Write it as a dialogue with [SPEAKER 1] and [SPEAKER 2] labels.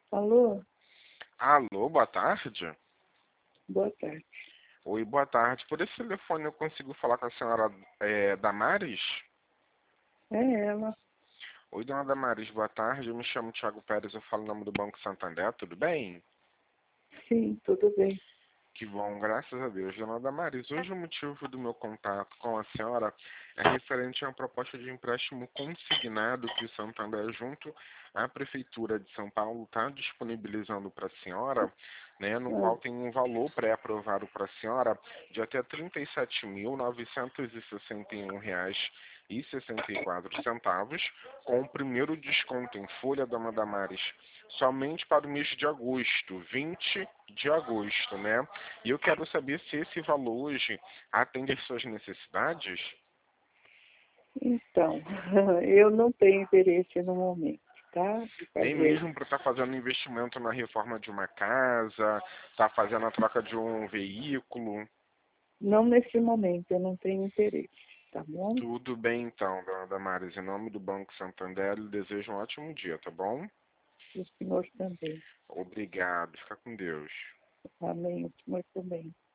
[SPEAKER 1] Alô,
[SPEAKER 2] Alô, boa tarde.
[SPEAKER 1] boa tarde.
[SPEAKER 2] Oi, boa tarde. Por esse telefone eu consigo falar com a senhora Damares?
[SPEAKER 1] É ela.
[SPEAKER 2] Oi, dona Damares, boa tarde. Eu me chamo Thiago Pérez, eu falo em nome do Banco Santander, tudo bem?
[SPEAKER 1] Sim, tudo bem.
[SPEAKER 2] Que bom, graças a Deus. Dona Damares, hoje o motivo do meu contato com a senhora é referente a uma proposta de empréstimo consignado que o Santander, junto à Prefeitura de São Paulo, está disponibilizando para a senhora, né, no
[SPEAKER 1] Ah,
[SPEAKER 2] qual tem um valor pré-aprovado para a senhora de até R$ 37.961,64, com o primeiro desconto em folha, dona Damares, somente para o mês de agosto, 20 de agosto, né? E eu quero saber se esse valor hoje atende às suas necessidades.
[SPEAKER 1] então, eu não tenho interesse no momento, tá? De
[SPEAKER 2] Nem
[SPEAKER 1] fazer.
[SPEAKER 2] mesmo para estar fazendo investimento na reforma de uma casa, estar fazendo a troca de um veículo.
[SPEAKER 1] Não nesse momento, eu não tenho interesse, tá bom?
[SPEAKER 2] Tudo bem então, dona Damares. Em nome do Banco Santander, lhe desejo um ótimo dia, tá bom?
[SPEAKER 1] O senhor também.
[SPEAKER 2] Obrigado. Fica com Deus.
[SPEAKER 1] Amém, o senhor também.